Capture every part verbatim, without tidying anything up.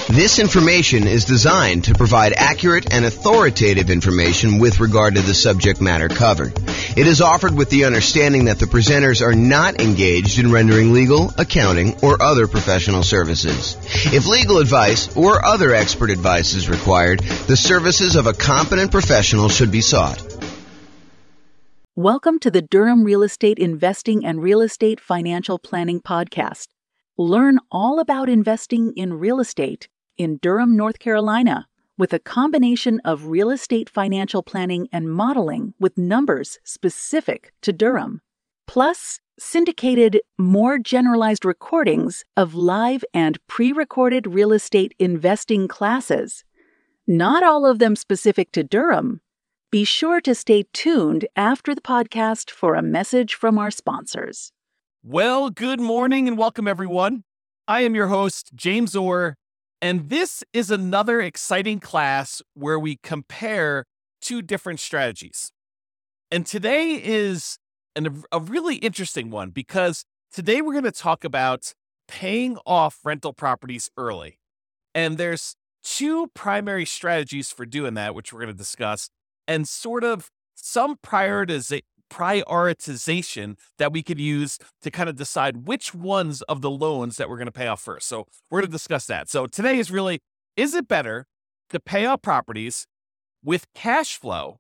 This information is designed to provide accurate and authoritative information with regard to the subject matter covered. It is offered with the understanding that the presenters are not engaged in rendering legal, accounting, or other professional services. If legal advice or other expert advice is required, the services of a competent professional should be sought. Welcome to the Durham Real Estate Investing and Real Estate Financial Planning Podcast. Learn all about investing in real estate in Durham, North Carolina, with a combination of real estate financial planning and modeling with numbers specific to Durham, plus syndicated, more generalized recordings of live and pre-recorded real estate investing classes, not all of them specific to Durham. Be sure to stay tuned after the podcast for a message from our sponsors. Well, good morning and welcome, everyone. I am your host, James Orr, and this is another exciting class where we compare two different strategies. And today is an, a really interesting one because today we're going to talk about paying off rental properties early. And there's two primary strategies for doing that, which we're going to discuss, and sort of some prioritiza- prioritization that we could use to kind of decide which ones of the loans that we're going to pay off first. So we're going to discuss that. So today is really, is it better to pay off properties with cash flow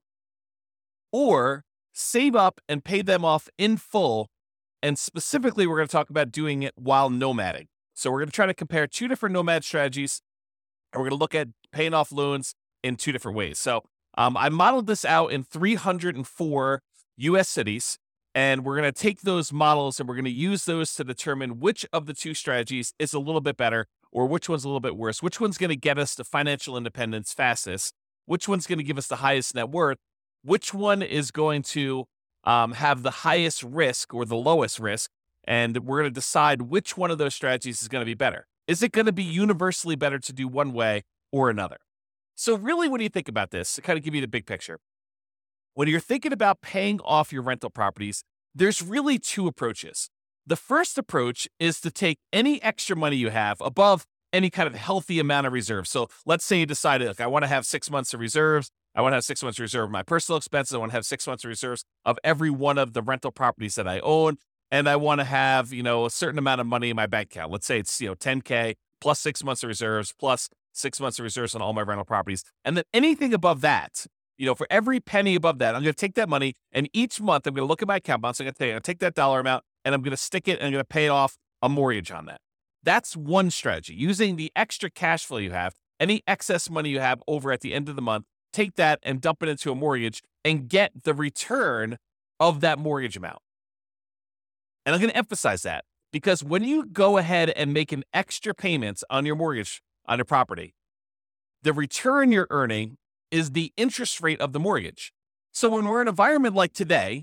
or save up and pay them off in full? And specifically, we're going to talk about doing it while nomading. So we're going to try to compare two different nomad strategies, and we're going to look at paying off loans in two different ways. So um, I modeled this out in three hundred four U S cities, and we're going to take those models and we're going to use those to determine which of the two strategies is a little bit better or which one's a little bit worse, which one's going to get us to financial independence fastest, which one's going to give us the highest net worth, which one is going to um, have the highest risk or the lowest risk, and we're going to decide which one of those strategies is going to be better. Is it going to be universally better to do one way or another? So really, when you think about this, to kind of give you the big picture, when you're thinking about paying off your rental properties, there's really two approaches. The first approach is to take any extra money you have above any kind of healthy amount of reserves. So let's say you decided, look, I want to have six months of reserves. I want to have six months of reserve of my personal expenses. I want to have six months of reserves of every one of the rental properties that I own. And I want to have, you know, a certain amount of money in my bank account. Let's say it's, you know, ten K plus six months of reserves plus six months of reserves on all my rental properties. And then anything above that, you know, for every penny above that, I'm going to take that money, and each month I'm going to look at my account balance. I'm going to take, I'm going to take that dollar amount, and I'm going to stick it, and I'm going to pay off a mortgage on that. That's one strategy. Using the extra cash flow you have, any excess money you have over at the end of the month, take that and dump it into a mortgage and get the return of that mortgage amount. And I'm going to emphasize that because when you go ahead and make an extra payment on your mortgage on your property, the return you're earning is the interest rate of the mortgage. So when we're in an environment like today,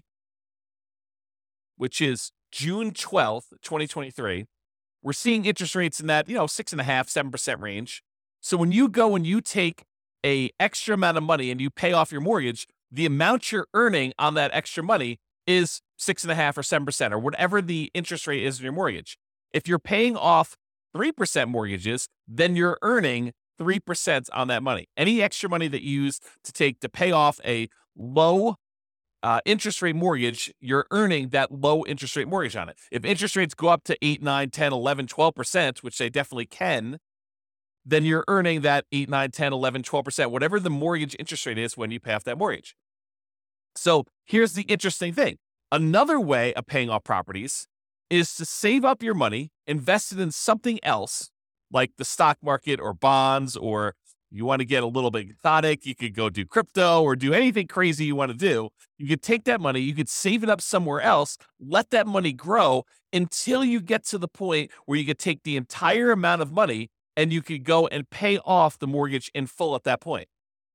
which is June twelfth, twenty twenty-three, we're seeing interest rates in that, you know, six and a half, seven percent range. So when you go and you take a extra amount of money and you pay off your mortgage, the amount you're earning on that extra money is six and a half or seven percent or whatever the interest rate is in your mortgage. If you're paying off three percent mortgages, then you're earning three percent on that money. Any extra money that you use to take to pay off a low uh, interest rate mortgage, you're earning that low interest rate mortgage on it. If interest rates go up to eight, nine, ten, eleven, twelve percent, which they definitely can, then you're earning that eight, nine, ten, eleven, twelve percent, whatever the mortgage interest rate is when you pay off that mortgage. So here's the interesting thing. Another way of paying off properties is to save up your money, invest it in something else, like the stock market or bonds, or you want to get a little bit exotic, you could go do crypto or do anything crazy you want to do. You could take that money, you could save it up somewhere else, let that money grow until you get to the point where you could take the entire amount of money and you could go and pay off the mortgage in full at that point.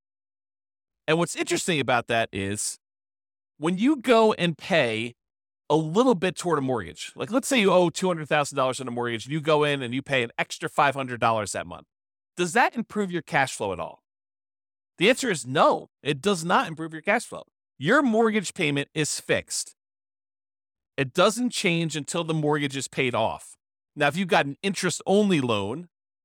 And what's interesting about that is when you go and pay a little bit toward a mortgage, like let's say you owe two hundred thousand dollars on a mortgage, and you go in and you pay an extra five hundred dollars that month. Does that improve your cash flow at all? The answer is no, it does not improve your cash flow. Your mortgage payment is fixed. It doesn't change until the mortgage is paid off. Now, if you've got an interest-only loan,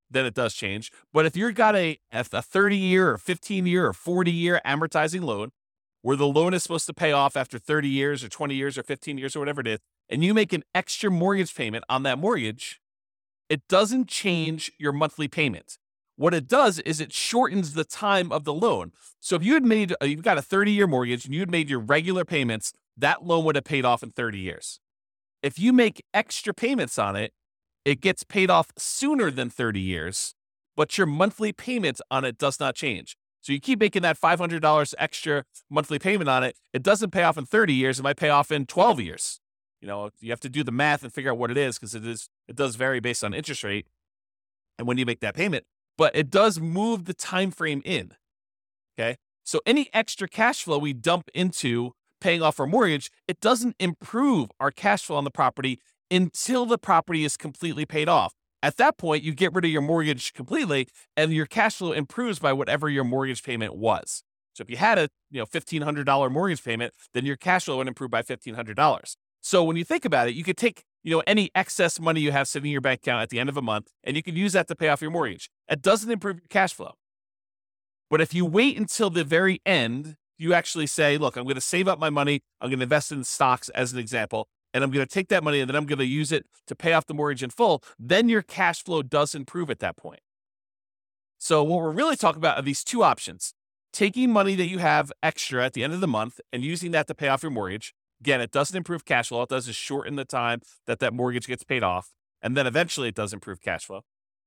then it does change. But if you've got a, a thirty-year or fifteen-year or forty-year amortizing loan, where the loan is supposed to pay off after thirty years or twenty years or fifteen years or whatever it is, and you make an extra mortgage payment on that mortgage, it doesn't change your monthly payment. What it does is it shortens the time of the loan. So if you had made, you've got a thirty-year mortgage and you had made your regular payments, that loan would have paid off in thirty years. If you make extra payments on it, it gets paid off sooner than thirty years, but your monthly payment on it does not change. So you keep making that five hundred dollars extra monthly payment on it. It doesn't pay off in thirty years. It might pay off in twelve years. You know, you have to do the math and figure out what it is because it is, it does vary based on interest rate and when you make that payment, but it does move the time frame in. Okay. So any extra cash flow we dump into paying off our mortgage, it doesn't improve our cash flow on the property until the property is completely paid off. At that point, you get rid of your mortgage completely and your cash flow improves by whatever your mortgage payment was. So if you had a you know fifteen hundred dollars mortgage payment, then your cash flow would improve by fifteen hundred dollars. So when you think about it, you could take you know any excess money you have sitting in your bank account at the end of a month, and you can use that to pay off your mortgage. It doesn't improve your cash flow. But if you wait until the very end, you actually say, look, I'm going to save up my money. I'm going to invest in stocks as an example, and I'm going to take that money and then I'm going to use it to pay off the mortgage in full. Then your cash flow does improve at that point. So what we're really talking about are these two options. Taking money that you have extra at the end of the month and using that to pay off your mortgage. Again, it doesn't improve cash flow. All it does is shorten the time that that mortgage gets paid off. And then eventually it does improve cash flow.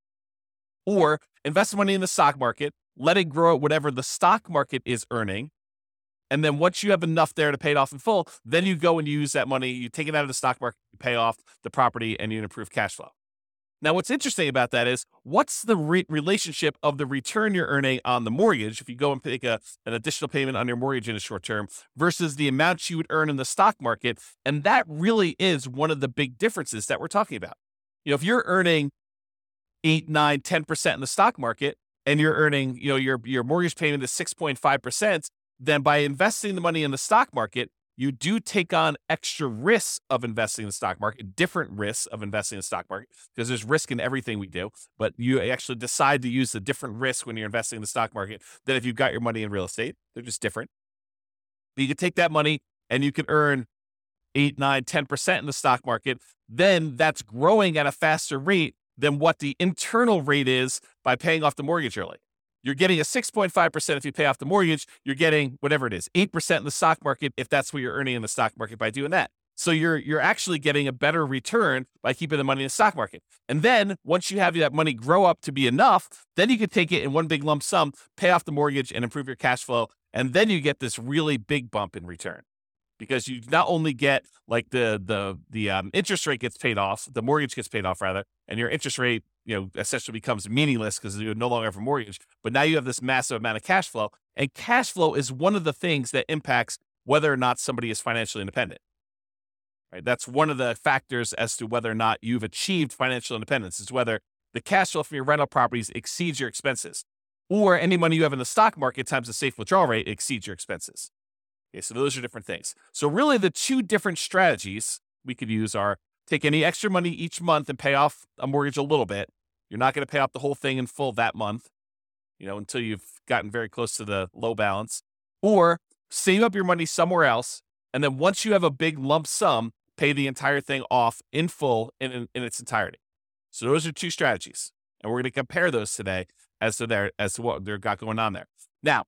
Or invest money in the stock market, let it grow at whatever the stock market is earning. And then once you have enough there to pay it off in full, then you go and use that money, you take it out of the stock market, you pay off the property, and you improve cash flow. Now, what's interesting about that is what's the re- relationship of the return you're earning on the mortgage if you go and take a, an additional payment on your mortgage in the short term versus the amount you would earn in the stock market. And that really is one of the big differences that we're talking about. You know, if you're earning eight, nine, ten percent in the stock market and you're earning, you know, your, your mortgage payment is six point five percent, then by investing the money in the stock market, you do take on extra risks of investing in the stock market, different risks of investing in the stock market, because there's risk in everything we do, but you actually decide to use the different risks when you're investing in the stock market than if you've got your money in real estate. They're just different. But you can take that money and you can earn eight, nine, ten percent in the stock market. Then that's growing at a faster rate than what the internal rate is by paying off the mortgage early. You're getting a six point five percent if you pay off the mortgage. You're getting whatever it is, eight percent in the stock market if that's what you're earning in the stock market by doing that. So you're you're actually getting a better return by keeping the money in the stock market. And then once you have that money grow up to be enough, then you can take it in one big lump sum, pay off the mortgage and improve your cash flow. And then you get this really big bump in return. Because you not only get like the the the um, interest rate gets paid off, the mortgage gets paid off rather, and your interest rate, you know, essentially becomes meaningless because you no longer have a mortgage. But now you have this massive amount of cash flow, and cash flow is one of the things that impacts whether or not somebody is financially independent. Right? That's one of the factors as to whether or not you've achieved financial independence. Is whether the cash flow from your rental properties exceeds your expenses, or any money you have in the stock market times the safe withdrawal rate exceeds your expenses. Okay, so those are different things. So really the two different strategies we could use are take any extra money each month and pay off a mortgage a little bit. You're not going to pay off the whole thing in full that month, you know, until you've gotten very close to the low balance, or save up your money somewhere else. And then once you have a big lump sum, pay the entire thing off in full in, in, in its entirety. So those are two strategies. And we're going to compare those today as to their, as to what they've got going on there. Now,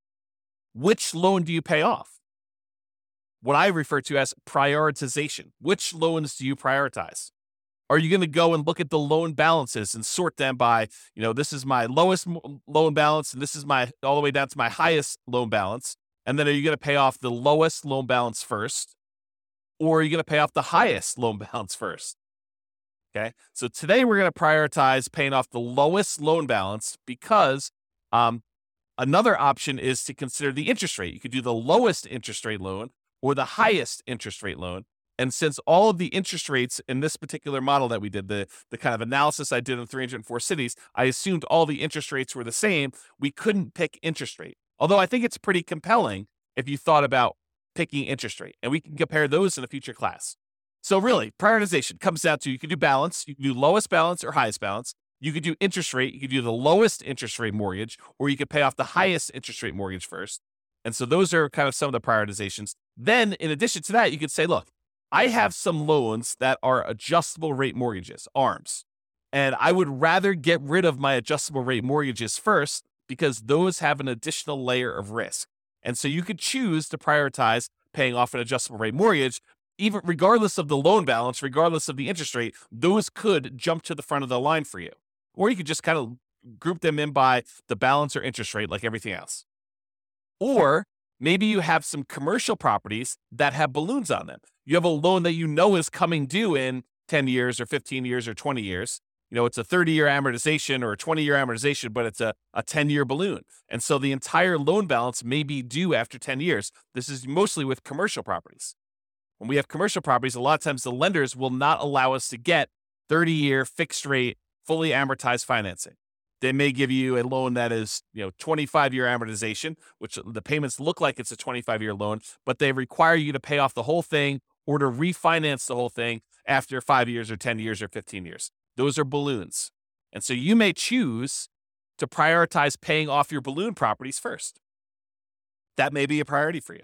which loan do you pay off? What I refer to as prioritization. Which loans do you prioritize? Are you going to go and look at the loan balances and sort them by, you know, this is my lowest loan balance and this is my all the way down to my highest loan balance? And then are you going to pay off the lowest loan balance first? Or are you going to pay off the highest loan balance first? Okay. So today we're going to prioritize paying off the lowest loan balance because, um, another option is to consider the interest rate. You could do the lowest interest rate loan or the highest interest rate loan. And since all of the interest rates in this particular model that we did, the, the kind of analysis I did in three hundred four cities, I assumed all the interest rates were the same. We couldn't pick interest rate. Although I think it's pretty compelling if you thought about picking interest rate. And we can compare those in a future class. So really, prioritization comes down to you can do balance. You can do lowest balance or highest balance. You could do interest rate. You could do the lowest interest rate mortgage, or you could pay off the highest interest rate mortgage first. And so those are kind of some of the prioritizations. Then in addition to that, you could say, look, I have some loans that are adjustable rate mortgages, ARMs. And I would rather get rid of my adjustable rate mortgages first because those have an additional layer of risk. And so you could choose to prioritize paying off an adjustable rate mortgage, even regardless of the loan balance, regardless of the interest rate. Those could jump to the front of the line for you. Or you could just kind of group them in by the balance or interest rate like everything else. Or maybe you have some commercial properties that have balloons on them. You have a loan that you know is coming due in ten years or fifteen years or twenty years. You know, it's a thirty-year amortization or a twenty-year amortization, but it's a, a ten-year balloon. And so the entire loan balance may be due after ten years. This is mostly with commercial properties. When we have commercial properties, a lot of times the lenders will not allow us to get thirty-year fixed rate, fully amortized financing. They may give you a loan that is, you know, twenty-five-year amortization, which the payments look like it's a twenty-five-year loan, but they require you to pay off the whole thing or to refinance the whole thing after five years or ten years or fifteen years. Those are balloons. And so you may choose to prioritize paying off your balloon properties first. That may be a priority for you.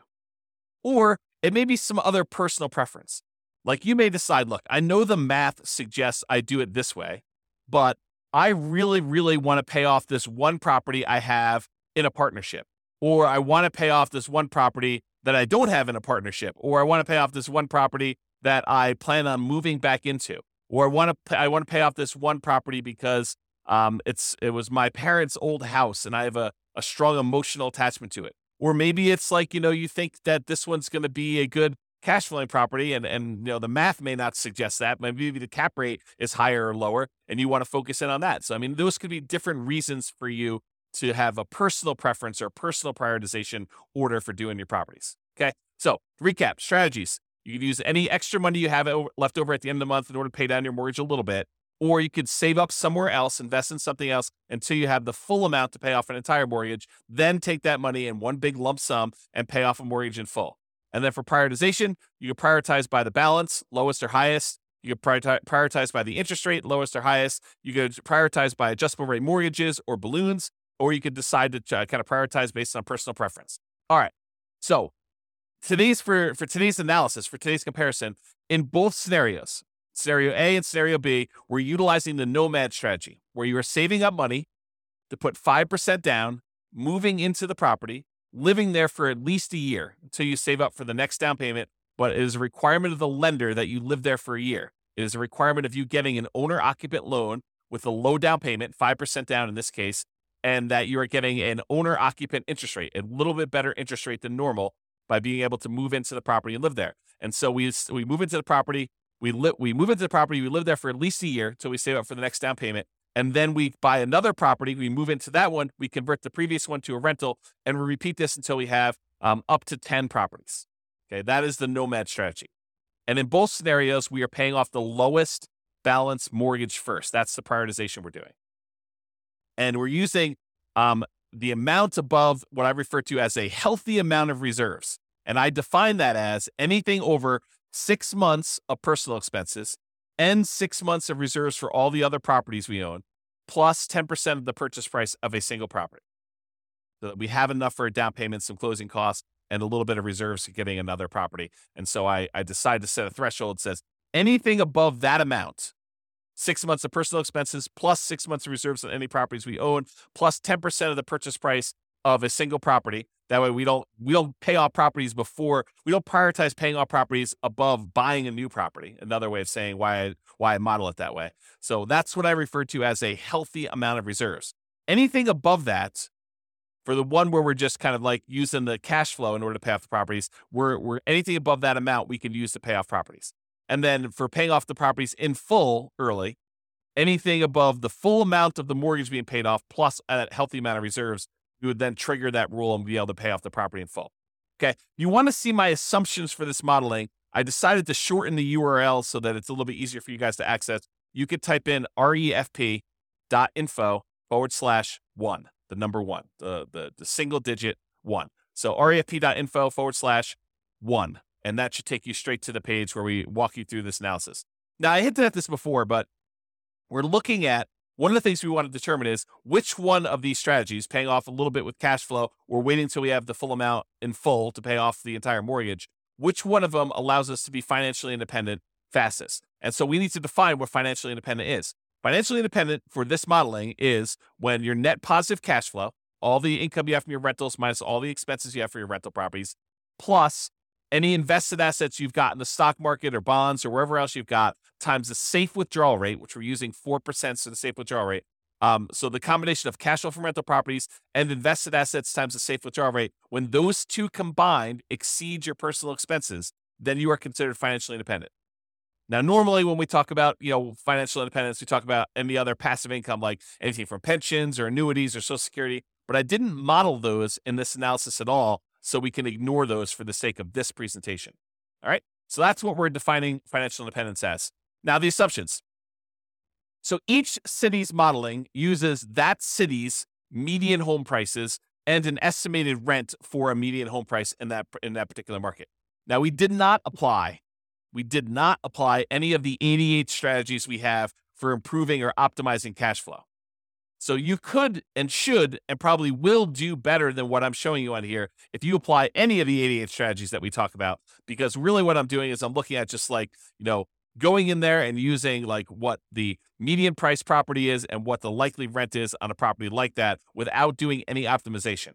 Or it may be some other personal preference. Like you may decide, look, I know the math suggests I do it this way, but I really, really want to pay off this one property I have in a partnership. Or I want to pay off this one property that I don't have in a partnership. Or I want to pay off this one property that I plan on moving back into. Or I want to pay, I want to pay off this one property because um, it's it was my parents' old house and I have a, a strong emotional attachment to it. Or maybe it's like, you know, you think that this one's going to be a good cash flowing property and, and, you know, the math may not suggest that. Maybe the cap rate is higher or lower and you want to focus in on that. So, I mean, those could be different reasons for you to have a personal preference or personal prioritization order for doing your properties. Okay. So recap strategies. You could use any extra money you have left over at the end of the month in order to pay down your mortgage a little bit, or you could save up somewhere else, invest in something else until you have the full amount to pay off an entire mortgage, then take that money in one big lump sum and pay off a mortgage in full. And then for prioritization, you can prioritize by the balance, lowest or highest. You can prioritize by the interest rate, lowest or highest. You could prioritize by adjustable rate mortgages or balloons, or you could decide to kind of prioritize based on personal preference. All right. So today's for, for today's analysis, for today's comparison, in both scenarios, scenario A and scenario B, we're utilizing the nomad strategy, where you are saving up money to put five percent down, moving into the property, living there for at least a year until you save up for the next down payment. But it is a requirement of the lender that you live there for a year. It is a requirement of you getting an owner-occupant loan with a low down payment, five percent down in this case, and that you are getting an owner-occupant interest rate, a little bit better interest rate than normal by being able to move into the property and live there. And so we we move into the property, we li- we move into the property, we live there for at least a year until we save up for the next down payment. And then we buy another property, we move into that one, we convert the previous one to a rental, and we repeat this until we have um, up to ten properties. Okay, that is the nomad strategy. And in both scenarios, we are paying off the lowest balance mortgage first. That's the prioritization we're doing. And we're using um, the amount above what I refer to as a healthy amount of reserves. And I define that as anything over six months of personal expenses and six months of reserves for all the other properties we own, plus ten percent of the purchase price of a single property. So that we have enough for a down payment, some closing costs, and a little bit of reserves for getting another property. And so I, I decided to set a threshold that says anything above that amount, six months of personal expenses, plus six months of reserves on any properties we own, plus ten percent of the purchase price of a single property. That way we don't we don't pay off properties before, we don't prioritize paying off properties above buying a new property. Another way of saying why I, why I model it that way. So that's what I refer to as a healthy amount of reserves. Anything above that, for the one where we're just kind of like using the cash flow in order to pay off the properties, we're, we're anything above that amount we can use to pay off properties. And then for paying off the properties in full early, anything above the full amount of the mortgage being paid off plus a healthy amount of reserves, you would then trigger that rule and be able to pay off the property in full. Okay. You want to see my assumptions for this modeling. I decided to shorten the U R L so that it's a little bit easier for you guys to access. You could type in refp.info forward slash one, the number one, the, the, the single digit one. So refp.info forward slash one. And that should take you straight to the page where we walk you through this analysis. Now, I hinted at this before, but we're looking at one of the things we want to determine is which one of these strategies, paying off a little bit with cash flow or waiting until we have the full amount in full to pay off the entire mortgage, which one of them allows us to be financially independent fastest. And so we need to define what financially independent is. Financially independent for this modeling is when your net positive cash flow, all the income you have from your rentals minus all the expenses you have for your rental properties, plus any invested assets you've got in the stock market or bonds or wherever else you've got, times the safe withdrawal rate, which we're using four percent for the safe withdrawal rate. Um, so the combination of cash flow from rental properties and invested assets times the safe withdrawal rate, when those two combined exceed your personal expenses, then you are considered financially independent. Now, normally when we talk about, you know, financial independence, we talk about any other passive income, like anything from pensions or annuities or Social Security, but I didn't model those in this analysis at all, so we can ignore those for the sake of this presentation. All right, so that's what we're defining financial independence as. Now, the assumptions. So each city's modeling uses that city's median home prices and an estimated rent for a median home price in that in that particular market. Now, we did not apply, we did not apply any of the eighty-eight strategies we have for improving or optimizing cash flow. So you could and should and probably will do better than what I'm showing you on here if you apply any of the eighty-eight strategies that we talk about, because really what I'm doing is I'm looking at just like, you know, going in there and using like what the median price property is and what the likely rent is on a property like that without doing any optimization.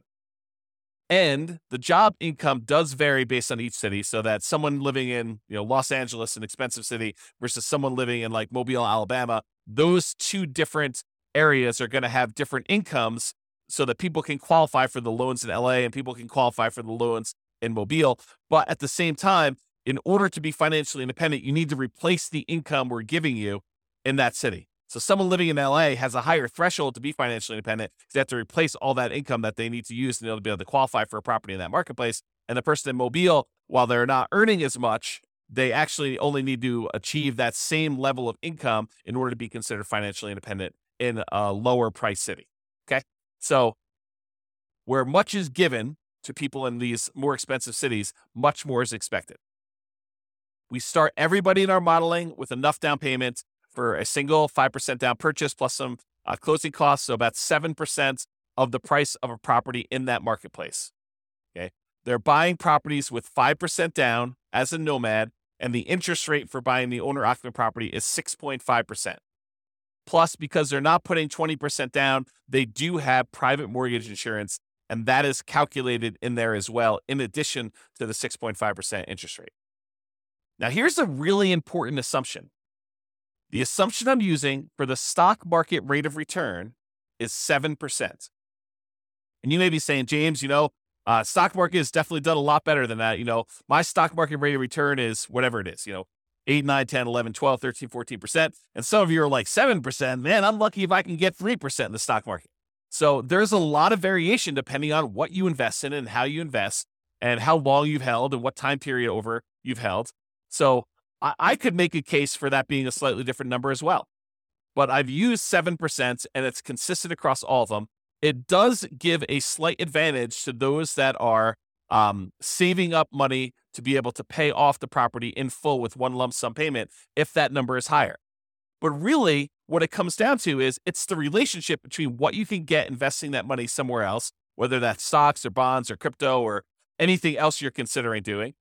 And the job income does vary based on each city, so that someone living in, you know, Los Angeles, an expensive city, versus someone living in like Mobile, Alabama, those two different areas are going to have different incomes so that people can qualify for the loans in L A and people can qualify for the loans in Mobile. But at the same time, in order to be financially independent, you need to replace the income we're giving you in that city. So someone living in L A has a higher threshold to be financially independent because they have to replace all that income that they need to use in order to be able to qualify for a property in that marketplace. And the person in Mobile, while they're not earning as much, they actually only need to achieve that same level of income in order to be considered financially independent in a lower price city. Okay. So where much is given to people in these more expensive cities, much more is expected. We start everybody in our modeling with enough down payment for a single five percent down purchase plus some uh, closing costs. So about seven percent of the price of a property in that marketplace. Okay. They're buying properties with five percent down as a nomad, and the interest rate for buying the owner occupant property is six point five percent. Plus, because they're not putting twenty percent down, they do have private mortgage insurance, and that is calculated in there as well, in addition to the six point five percent interest rate. Now, here's a really important assumption. The assumption I'm using for the stock market rate of return is seven percent. And you may be saying, James, you know, uh, stock market has definitely done a lot better than that. You know, my stock market rate of return is whatever it is, you know, eight, nine, ten, eleven, twelve, thirteen, fourteen percent. And some of you are like seven percent. Man, I'm lucky if I can get three percent in the stock market. So there's a lot of variation depending on what you invest in and how you invest and how long you've held and what time period over you've held. So I, I could make a case for that being a slightly different number as well. But I've used seven percent and it's consistent across all of them. It does give a slight advantage to those that are um, saving up money to be able to pay off the property in full with one lump sum payment if that number is higher. But really, what it comes down to is it's the relationship between what you can get investing that money somewhere else, whether that's stocks or bonds or crypto or anything else you're considering doing,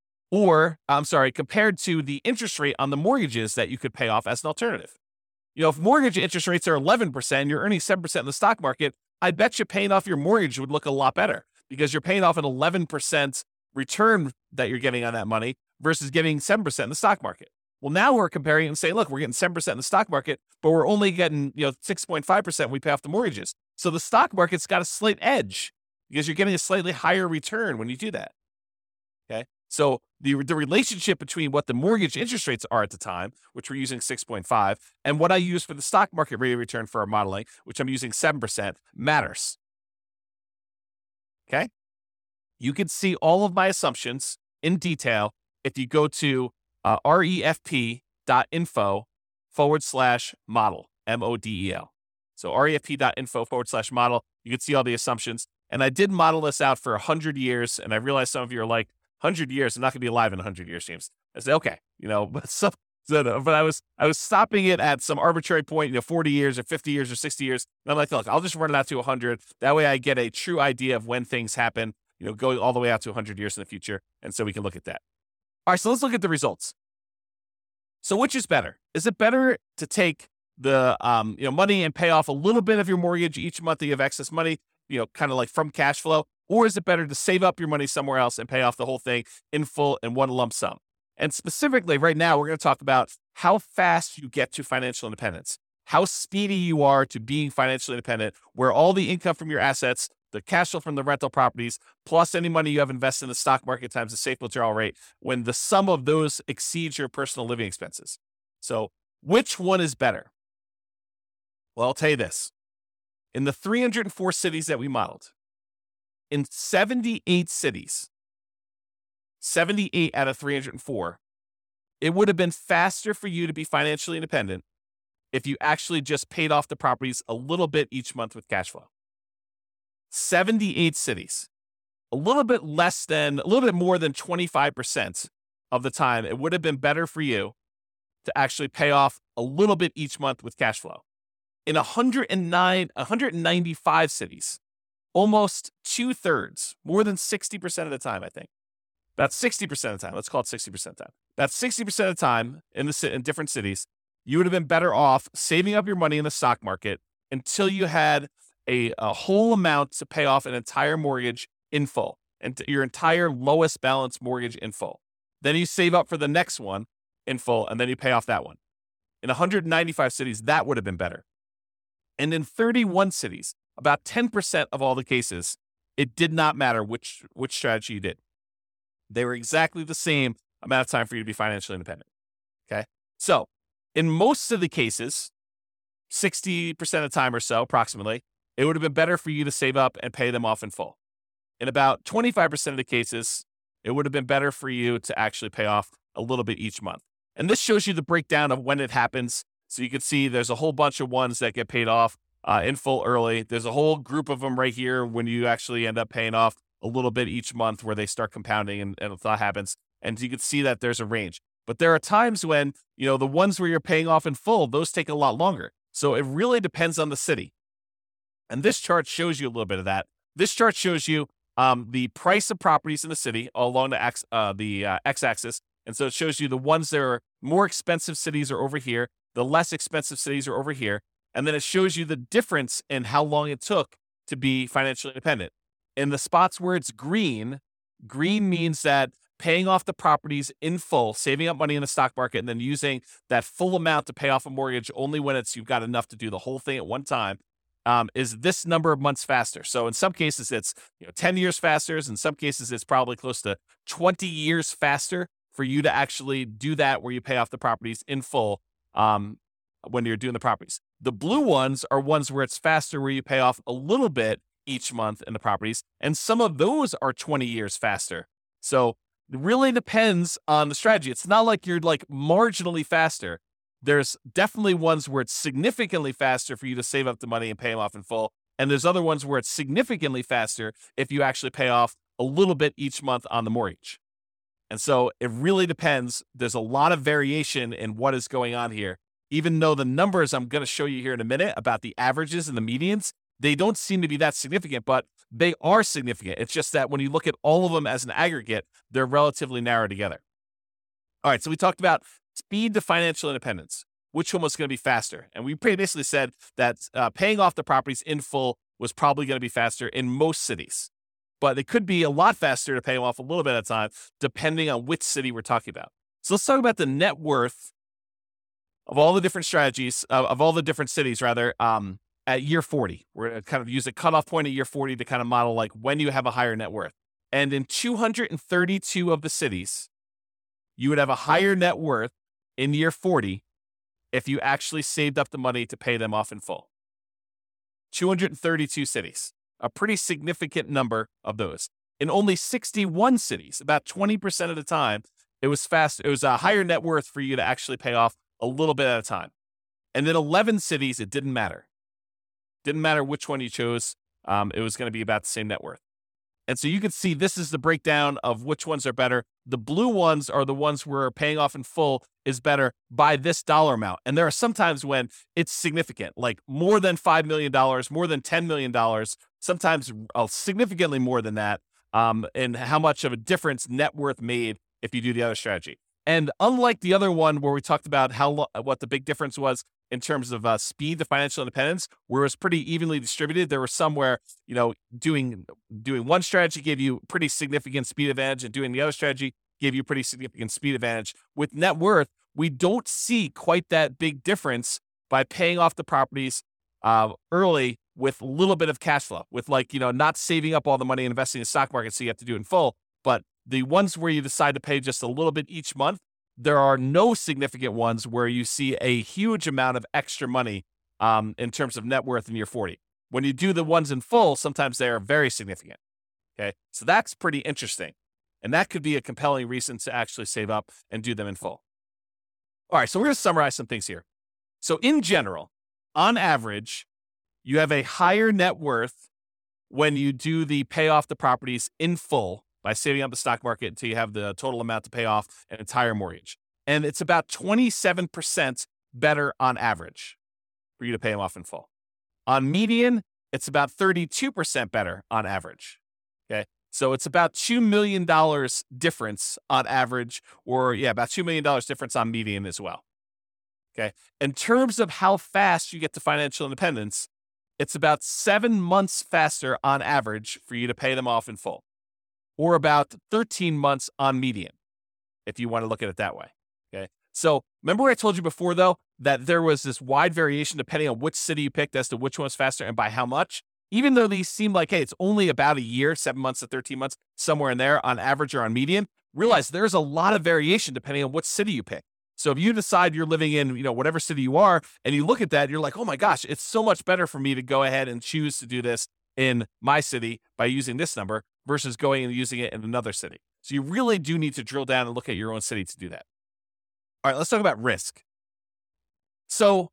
or, I'm sorry, compared to the interest rate on the mortgages that you could pay off as an alternative. You know, if mortgage interest rates are eleven percent and you're earning seven percent in the stock market, I bet you paying off your mortgage would look a lot better because you're paying off an eleven percent return that you're getting on that money versus getting seven percent in the stock market. Well, now we're comparing and saying, look, we're getting seven percent in the stock market, but we're only getting, you know, six point five percent when we pay off the mortgages. So the stock market's got a slight edge because you're getting a slightly higher return when you do that. Okay. So the, the relationship between what the mortgage interest rates are at the time, which we're using six point five, and what I use for the stock market rate of return for our modeling, which I'm using seven percent, matters. Okay. You can see all of my assumptions in detail if you go to uh, refp.info forward slash model, M O D E L. So refp.info forward slash model. You can see all the assumptions. And I did model this out for one hundred years. And I realize some of you are like, one hundred years, I'm not going to be alive in one hundred years, James. I say, okay, you know, but some, So, no, but I was I was stopping it at some arbitrary point, you know, forty years or fifty years or sixty years. And I'm like, look, I'll just run it out to one hundred. That way I get a true idea of when things happen, you know, going all the way out to one hundred years in the future. And so we can look at that. All right, so let's look at the results. So which is better? Is it better to take the um, you know, money and pay off a little bit of your mortgage each month that you have excess money, you know, kind of like from cash flow? Or is it better to save up your money somewhere else and pay off the whole thing in full in one lump sum? And specifically right now, we're going to talk about how fast you get to financial independence, how speedy you are to being financially independent, where all the income from your assets, the cash flow from the rental properties, plus any money you have invested in the stock market times the safe withdrawal rate, when the sum of those exceeds your personal living expenses. So which one is better? Well, I'll tell you this. In the three hundred four cities that we modeled, in seventy-eight cities, seventy-eight out of three hundred four, it would have been faster for you to be financially independent if you actually just paid off the properties a little bit each month with cash flow. seventy-eight cities, a little bit less than, a little bit more than twenty-five percent of the time, it would have been better for you to actually pay off a little bit each month with cash flow. In one hundred nine, one hundred ninety-five cities, almost two thirds, more than sixty percent of the time, I think. About sixty percent of the time, let's call it sixty percent of the time. About sixty percent of the time in the in different cities, you would have been better off saving up your money in the stock market until you had a, a whole amount to pay off an entire mortgage in full, and your entire lowest balance mortgage in full. Then you save up for the next one in full, and then you pay off that one. In one hundred ninety-five cities, that would have been better. And in thirty-one cities, about ten percent of all the cases, it did not matter which, which strategy you did. They were exactly the same amount of time for you to be financially independent. Okay. So in most of the cases, sixty percent of the time or so, approximately, it would have been better for you to save up and pay them off in full. In about twenty-five percent of the cases, it would have been better for you to actually pay off a little bit each month. And this shows you the breakdown of when it happens. So you can see there's a whole bunch of ones that get paid off uh, in full early. There's a whole group of them right here when you actually end up paying off a little bit each month where they start compounding and, and that happens. And you can see that there's a range. But there are times when, you know, the ones where you're paying off in full, those take a lot longer. So it really depends on the city. And this chart shows you a little bit of that. This chart shows you um, the price of properties in the city along the, x, uh, the uh, x-axis. And so it shows you the ones that are more expensive cities are over here. The less expensive cities are over here. And then it shows you the difference in how long it took to be financially independent. In the spots where it's green, green means that paying off the properties in full, saving up money in the stock market, and then using that full amount to pay off a mortgage only when it's you've got enough to do the whole thing at one time, um, is this number of months faster. So in some cases, it's you know ten years faster. In some cases, it's probably close to twenty years faster for you to actually do that where you pay off the properties in full um, when you're doing the properties. The blue ones are ones where it's faster, where you pay off a little bit each month in the properties. And some of those are twenty years faster. So it really depends on the strategy. It's not like you're like marginally faster. There's definitely ones where it's significantly faster for you to save up the money and pay them off in full. And there's other ones where it's significantly faster if you actually pay off a little bit each month on the mortgage. And so it really depends. There's a lot of variation in what is going on here. Even though the numbers I'm going to show you here in a minute about the averages and the medians, they don't seem to be that significant, but they are significant. It's just that when you look at all of them as an aggregate, they're relatively narrow together. All right, so we talked about speed to financial independence. Which one was going to be faster? And we basically said that uh, paying off the properties in full was probably going to be faster in most cities. But it could be a lot faster to pay them off a little bit at a time, depending on which city we're talking about. So let's talk about the net worth of all the different strategies, uh, of all the different cities, rather, um, at year forty. We're going to kind of use a cutoff point at year forty to kind of model like when you have a higher net worth. And in two hundred thirty-two of the cities, you would have a higher net worth in year forty if you actually saved up the money to pay them off in full. two hundred thirty-two cities, a pretty significant number of those. In only sixty-one cities, about twenty percent of the time, it was fast. It was a higher net worth for you to actually pay off a little bit at a time. And in eleven cities, it didn't matter. Didn't matter which one you chose. Um, it was going to be about the same net worth. And so you can see this is the breakdown of which ones are better. The blue ones are the ones where paying off in full is better by this dollar amount. And there are some times when it's significant, like more than five million dollars, more than ten million dollars, sometimes uh, significantly more than that, um, and how much of a difference net worth made if you do the other strategy. And unlike the other one where we talked about how lo- what the big difference was in terms of uh, speed to financial independence, where it was pretty evenly distributed, there were some where, you know, doing doing one strategy gave you pretty significant speed advantage, and doing the other strategy gave you pretty significant speed advantage. With net worth, we don't see quite that big difference by paying off the properties uh, early with a little bit of cash flow, with like, you know, not saving up all the money and investing in the stock market so you have to do it in full. But the ones where you decide to pay just a little bit each month, there are no significant ones where you see a huge amount of extra money um, in terms of net worth in year forty. When you do the ones in full, sometimes they are very significant. Okay, so that's pretty interesting. And that could be a compelling reason to actually save up and do them in full. All right, so we're going to summarize some things here. So in general, on average, you have a higher net worth when you do the pay off the properties in full by saving up the stock market until you have the total amount to pay off an entire mortgage. And it's about twenty-seven percent better on average for you to pay them off in full. On median, it's about thirty-two percent better on average. Okay. So it's about two million dollars difference on average, or yeah, about two million dollars difference on median as well. Okay. In terms of how fast you get to financial independence, it's about seven months faster on average for you to pay them off in full, or about thirteen months on median, if you want to look at it that way. Okay. So remember what I told you before, though, that there was this wide variation depending on which city you picked as to which one's faster and by how much. Even though these seem like, hey, it's only about a year, seven months to thirteen months, somewhere in there on average or on median, realize there's a lot of variation depending on what city you pick. So if you decide you're living in, you know, whatever city you are, and you look at that, you're like, oh my gosh, it's so much better for me to go ahead and choose to do this in my city by using this number versus going and using it in another city. So you really do need to drill down and look at your own city to do that. All right, let's talk about risk. So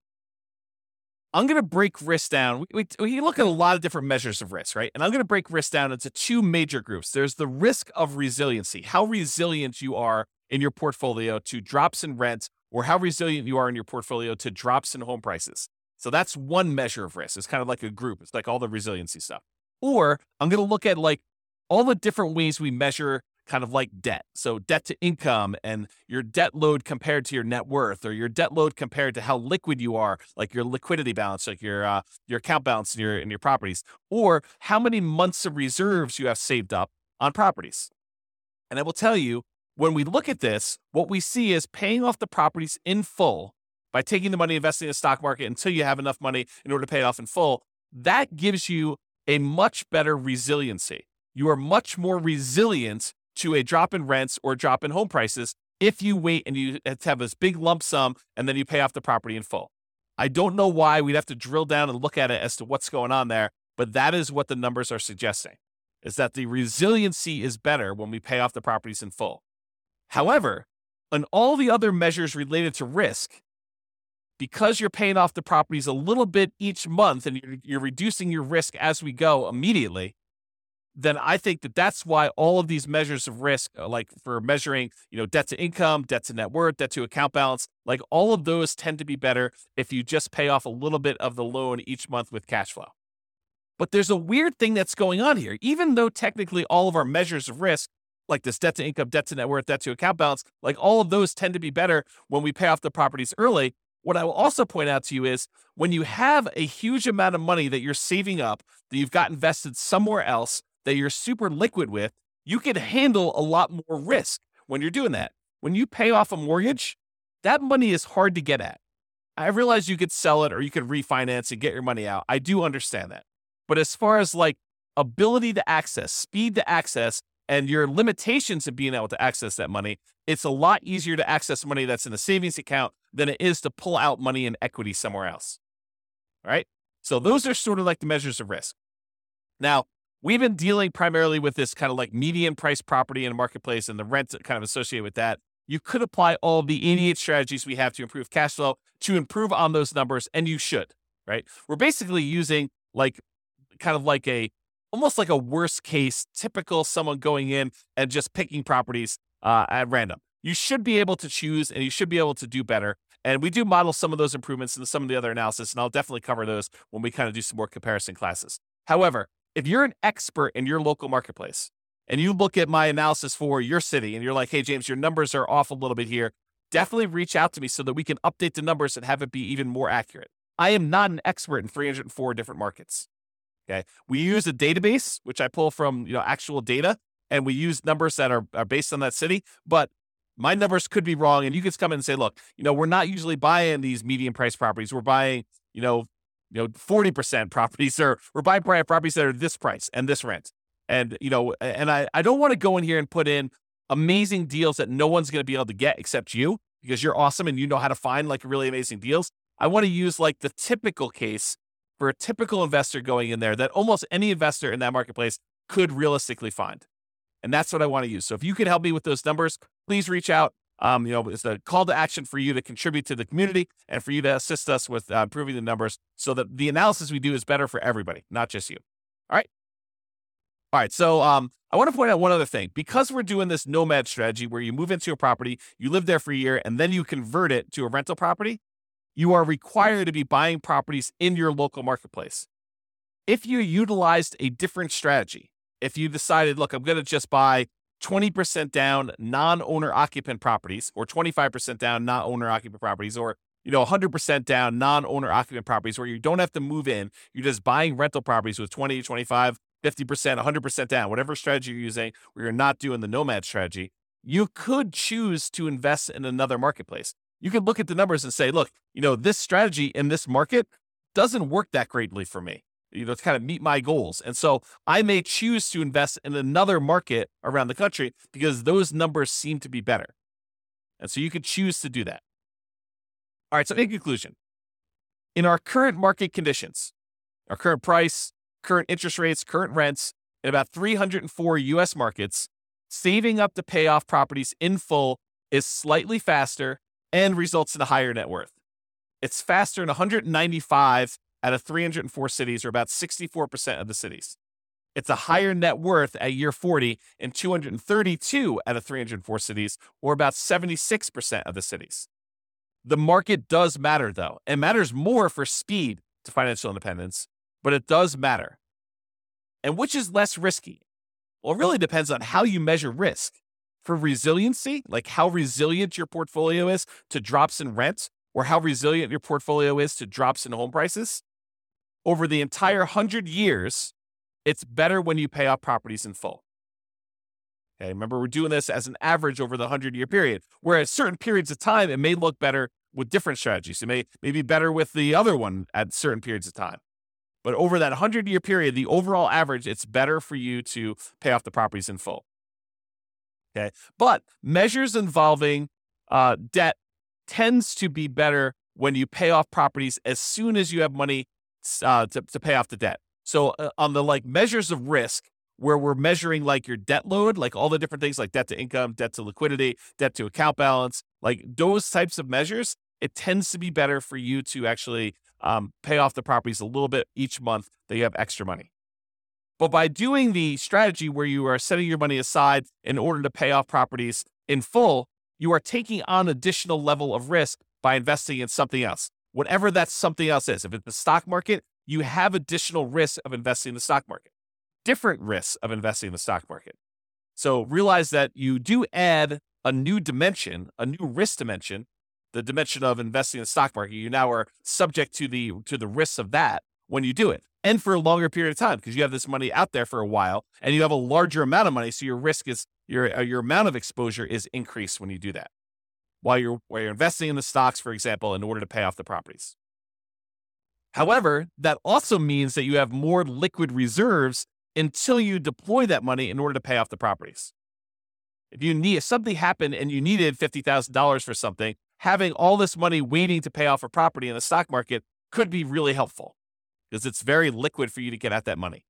I'm going to break risk down. We, we, we look at a lot of different measures of risk, right? And I'm going to break risk down into two major groups. There's the risk of resiliency, how resilient you are in your portfolio to drops in rent, or how resilient you are in your portfolio to drops in home prices. So that's one measure of risk. It's kind of like a group. It's like all the resiliency stuff. Or I'm going to look at like all the different ways we measure kind of like debt. So debt to income and your debt load compared to your net worth, or your debt load compared to how liquid you are, like your liquidity balance, like your uh, your account balance in your in your properties, or how many months of reserves you have saved up on properties. And I will tell you, when we look at this, what we see is paying off the properties in full by taking the money, investing in the stock market until you have enough money in order to pay it off in full. That gives you a much better resiliency. You are much more resilient to a drop in rents or drop in home prices if you wait and you have this big lump sum and then you pay off the property in full. I don't know why. We'd have to drill down and look at it as to what's going on there, but that is what the numbers are suggesting, is that the resiliency is better when we pay off the properties in full. However, on all the other measures related to risk, because you're paying off the properties a little bit each month and you're, you're reducing your risk as we go immediately, then I think that that's why all of these measures of risk, like for measuring, you know, debt to income, debt to net worth, debt to account balance, like all of those tend to be better if you just pay off a little bit of the loan each month with cash flow. But there's a weird thing that's going on here. Even though technically all of our measures of risk, like this debt to income, debt to net worth, debt to account balance, like all of those tend to be better when we pay off the properties early. What I will also point out to you is when you have a huge amount of money that you're saving up, that you've got invested somewhere else, that you're super liquid with, you can handle a lot more risk when you're doing that. When you pay off a mortgage, that money is hard to get at. I realize you could sell it or you could refinance and get your money out. I do understand that. But as far as like ability to access, speed to access, and your limitations of being able to access that money, it's a lot easier to access money that's in a savings account than it is to pull out money in equity somewhere else. All right? So those are sort of like the measures of risk. Now, we've been dealing primarily with this kind of like median price property in a marketplace and the rent kind of associated with that. You could apply all the eighty-eight strategies we have to improve cash flow to improve on those numbers, and you should, right? We're basically using like kind of like a almost like a worst case, typical someone going in and just picking properties uh, at random. You should be able to choose and you should be able to do better. And we do model some of those improvements in some of the other analysis, and I'll definitely cover those when we kind of do some more comparison classes. However, if you're an expert in your local marketplace and you look at my analysis for your city and you're like, hey, James, your numbers are off a little bit here, definitely reach out to me so that we can update the numbers and have it be even more accurate. I am not an expert in three hundred four different markets. Okay. We use a database, which I pull from, you know, actual data, and we use numbers that are, are based on that city, but my numbers could be wrong. And you can come in and say, look, you know, we're not usually buying these medium price properties. We're buying, you know, you know, forty percent properties, or we're buying properties that are this price and this rent. And, you know, and I, I don't want to go in here and put in amazing deals that no one's going to be able to get except you, because you're awesome and you know how to find like really amazing deals. I want to use like the typical case for a typical investor going in there that almost any investor in that marketplace could realistically find. And that's what I want to use. So if you can help me with those numbers, please reach out. Um, you know, it's a call to action for you to contribute to the community and for you to assist us with uh, improving the numbers so that the analysis we do is better for everybody, not just you. All right. All right. So um, I want to point out one other thing. Because we're doing this nomad strategy where you move into a property, you live there for a year, and then you convert it to a rental property, you are required to be buying properties in your local marketplace. If you utilized a different strategy, if you decided, look, I'm going to just buy twenty percent down non-owner occupant properties, or twenty-five percent down non-owner occupant properties, or, you know, one hundred percent down non-owner occupant properties where you don't have to move in, you're just buying rental properties with twenty, twenty-five, fifty percent, one hundred percent down, whatever strategy you're using, where you're not doing the nomad strategy, you could choose to invest in another marketplace. You could look at the numbers and say, look, you know, this strategy in this market doesn't work that greatly for me, you know, to kind of meet my goals. And so I may choose to invest in another market around the country because those numbers seem to be better. And so you could choose to do that. All right. So in conclusion, in our current market conditions, our current price, current interest rates, current rents, in about three hundred four U S markets, saving up to pay off properties in full is slightly faster and results in a higher net worth. It's faster in one hundred ninety-five out of three hundred four cities, or about sixty-four percent of the cities. It's a higher net worth at year forty in two hundred thirty-two out of three hundred four cities, or about seventy-six percent of the cities. The market does matter, though. It matters more for speed to financial independence, but it does matter. And which is less risky? Well, it really depends on how you measure risk. For resiliency, like how resilient your portfolio is to drops in rent, or how resilient your portfolio is to drops in home prices, over the entire one hundred years, it's better when you pay off properties in full. Okay, remember, we're doing this as an average over the one hundred-year period, where at certain periods of time, it may look better with different strategies. It may, may be better with the other one at certain periods of time. But over that one hundred-year period, the overall average, it's better for you to pay off the properties in full. Okay, but measures involving uh, debt tends to be better when you pay off properties as soon as you have money uh, to, to pay off the debt. So uh, on the like measures of risk, where we're measuring like your debt load, like all the different things like debt to income, debt to liquidity, debt to account balance, like those types of measures, it tends to be better for you to actually um, pay off the properties a little bit each month that you have extra money. But by doing the strategy where you are setting your money aside in order to pay off properties in full, you are taking on additional level of risk by investing in something else, whatever that something else is. If it's the stock market, you have additional risk of investing in the stock market, different risks of investing in the stock market. So realize that you do add a new dimension, a new risk dimension, the dimension of investing in the stock market. You now are subject to the to the risks of that when you do it, and for a longer period of time, because you have this money out there for a while and you have a larger amount of money. So your risk is your, your amount of exposure is increased when you do that while you're, while you're investing in the stocks, for example, in order to pay off the properties. However, that also means that you have more liquid reserves until you deploy that money in order to pay off the properties. If you need, if something happened and you needed fifty thousand dollars for something, having all this money waiting to pay off a property in the stock market could be really helpful, because it's very liquid for you to get at that money.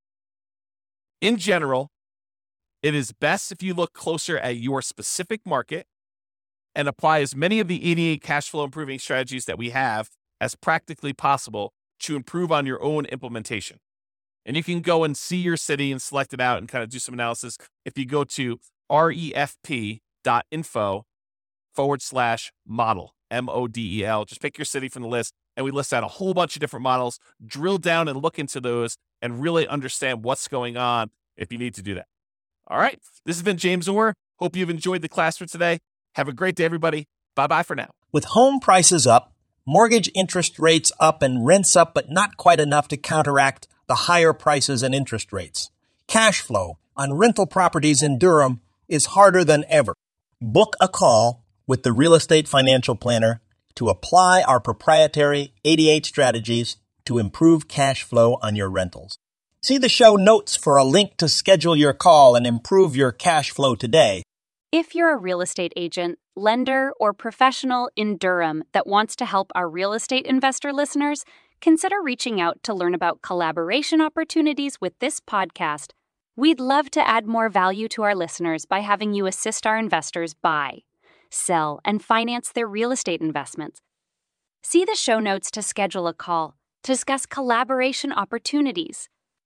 In general, it is best if you look closer at your specific market and apply as many of the eighty-eight cash flow improving strategies that we have as practically possible to improve on your own implementation. And you can go and see your city and select it out and kind of do some analysis. If you go to refp.info forward slash model, M O D E L, just pick your city from the list. And we list out a whole bunch of different models, drill down and look into those and really understand what's going on if you need to do that. All right. This has been James Orr. Hope you've enjoyed the class for today. Have a great day, everybody. Bye-bye for now. With home prices up, mortgage interest rates up, and rents up, but not quite enough to counteract the higher prices and interest rates, cash flow on rental properties in Durham is harder than ever. Book a call with the Real Estate Financial Planner to apply our proprietary eighty-eight strategies to improve cash flow on your rentals. See the show notes for a link to schedule your call and improve your cash flow today. If you're a real estate agent, lender, or professional in Durham that wants to help our real estate investor listeners, consider reaching out to learn about collaboration opportunities with this podcast. We'd love to add more value to our listeners by having you assist our investors buy, sell, and finance their real estate investments. See the show notes to schedule a call to discuss collaboration opportunities.